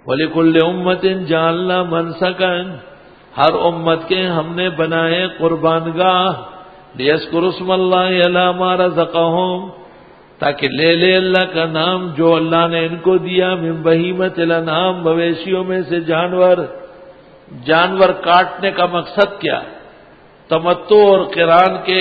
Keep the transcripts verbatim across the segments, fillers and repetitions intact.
وَلِكُلِّ أُمَّةٍ جَعَلْنَا مَنْسَكًا، ہر امت کے ہم نے بنائے قربان گاہ، لِيَذْكُرُوا اسْمَ اللَّهِ عَلَىٰ مَا رَزَقَهُمْ، تاکہ لے لے اللہ کا نام جو اللہ نے ان کو دیا، من بہیمۃ الانعام، مویشیوں میں سے جانور۔ جانور کاٹنے کا مقصد کیا؟ تمتع اور قران کے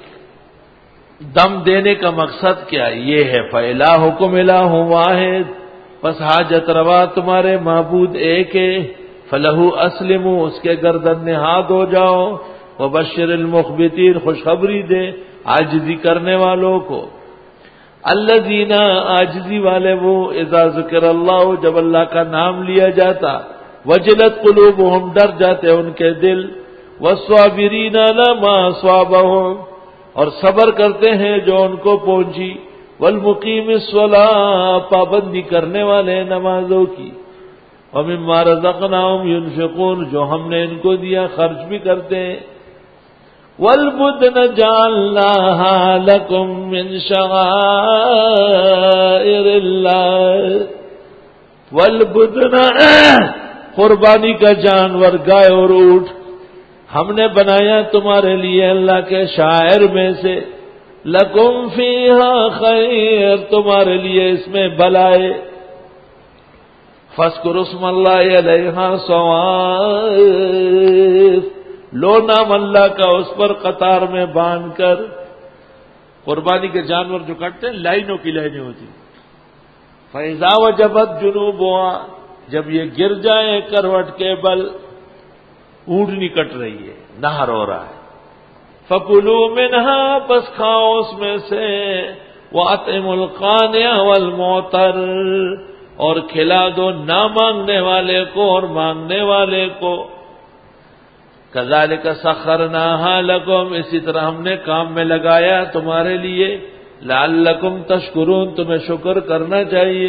دم دینے کا مقصد کیا؟ یہ ہے فَإِلَٰهُكُمْ إِلَٰهٌ وَاحِدٌ، پس حاجت روا تمہارے معبود ایک ہے، فَلَهُ أَسْلِمُوا، اس کے گردن نہاد ہو جاؤ، وَبَشِّرِ الْمُخْبِتِينَ، خوشخبری دے عاجزی کرنے والوں کو۔ الذین، عاجزی والے وہ، اذا ذکر اللہ، جب اللہ کا نام لیا جاتا، وجلت قلوبہم، ڈر جاتے ان کے دل، والصابرین علی ما اصابہم، اور صبر کرتے ہیں جو ان کو پہنچی، والمقیم الصلاۃ، پابندی کرنے والے نمازوں کی، ومما رزقناہم ينفقون، جو ہم نے ان کو دیا خرچ بھی کرتے ہیں۔ والبدن جعلناها لكم من شعائر الله، والبدن، قربانی کا جانور گائے اور اونٹ ہم نے بنایا تمہارے لیے اللہ کے شاعر میں سے، لکم فیہا خیر، تمہارے لیے اس میں بلائے، فاذکروا اسم اللہ علیہا صواف، لو نام اللہ کا اس پر قطار میں باندھ کر۔ قربانی کے جانور جو کٹتے ہیں لائنوں کی لائنیں ہوتی، فَإِذَا وَجَبَتْ جُنُوبُهَا، جب یہ گر جائے کروٹ کے بل، اونٹنی کٹ رہی ہے، نہر ہو رہا ہے، فَكُلُوا مِنْهَا، پس کھاؤ اس میں سے، وَأَطْعِمُوا الْقَانِعَ وَالْمُعْتَرَّ، اور کھلا دو نہ مانگنے والے کو اور مانگنے والے کو۔ کذالک سخرناہا لکم، اسی طرح ہم نے کام میں لگایا تمہارے لیے، لعلکم تشکرون، تمہیں شکر کرنا چاہیے۔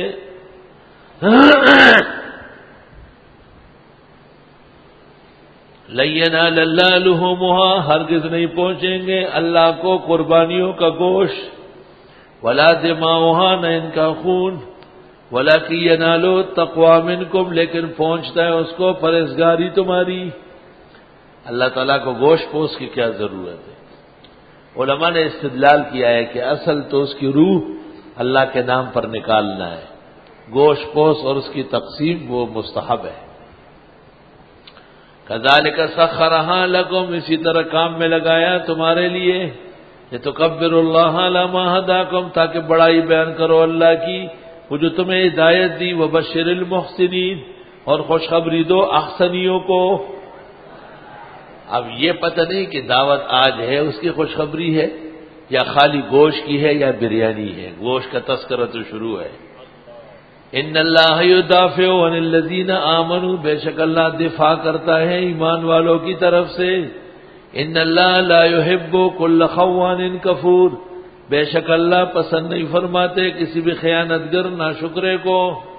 لن ینال اللہ لحومہا، ہرگز نہیں پہنچیں گے اللہ کو قربانیوں کا گوشت، ولا دماؤہا، نہ ان کا خون، ولکن ینالو التقوی منکم، لیکن پہنچتا ہے اس کو پرہیزگاری تمہاری۔ اللہ تعالیٰ کو گوشت پوش کی کیا ضرورت ہے؟ علماء نے استدلال کیا ہے کہ اصل تو اس کی روح اللہ کے نام پر نکالنا ہے، گوشت پوش اور اس کی تقسیم وہ مستحب ہے۔ کذالک سخرہا لکم، اسی طرح کام میں لگایا تمہارے لیے، لتکبروا اللہ علی ما ھداکم، تاکہ بڑائی بیان کرو اللہ کی، وہ جو تمہیں ہدایت دی، وبشر المحسنین، اور خوشخبری دو احسنیوں کو۔ اب یہ پتہ نہیں کہ دعوت آج ہے اس کی خوشخبری ہے یا خالی گوشت کی ہے یا بریانی ہے، گوشت کا تذکرہ تو شروع ہے۔ ان اللہ یدافع عن الذین آمنوا، بے شک اللہ دفاع کرتا ہے ایمان والوں کی طرف سے۔ ان اللہ لا يحب كل خوان کفور، بے شک اللہ پسند نہیں فرماتے کسی بھی خیانت گر ناشکرے کو۔